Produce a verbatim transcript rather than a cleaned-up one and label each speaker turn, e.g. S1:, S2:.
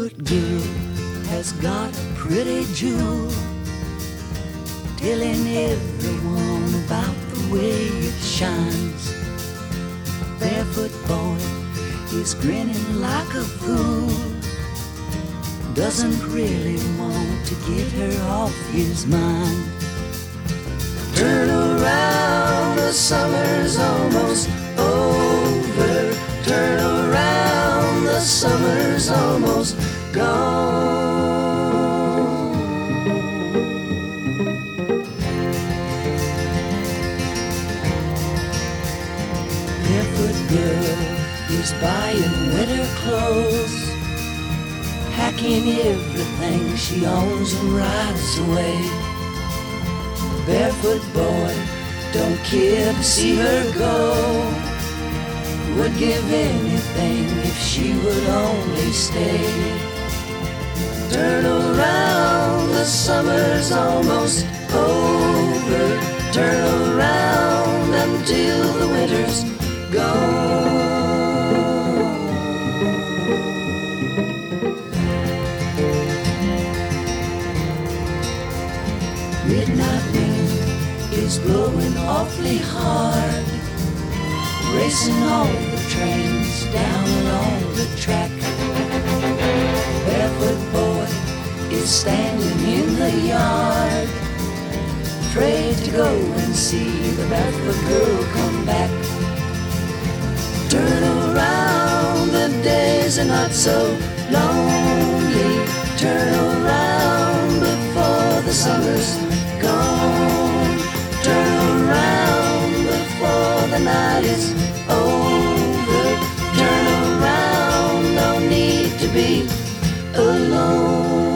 S1: barefoot girl has got a pretty jewel, telling everyone about the way it shines. Barefoot boy is grinning like a fool, doesn't really want to get her off his mind. Turn around, the summer's almost over. Turn around, the summer's almost gone. Barefoot girl is buying winter clothes, packing everything she owns and rides away. Barefoot boy don't care to see her go, would give anything if she would only stay. Turn around, the summer's almost over. Turn around until the winter's gone. Midnight wind is blowing awfully hard, racing all the trains down along the track. Barefoot boy is standing in the yard, afraid to go and see the barefoot girl come back. Turn around, the days are not so lonely. Turn around before the summer's gone. Turn around before the night is over. Turn around, no need to be alone.